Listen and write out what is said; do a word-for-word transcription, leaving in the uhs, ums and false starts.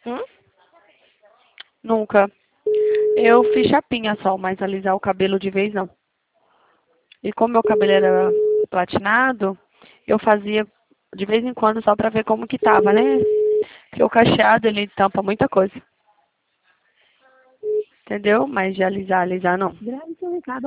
Hum? Nunca. Eu fiz chapinha só, mas alisar o cabelo de vez não. E como meu cabelo era platinado, eu fazia de vez em quando só pra ver como que tava, né? Porque o cacheado, ele tampa muita coisa. Entendeu? Mas de alisar, alisar não. Grave seu recado.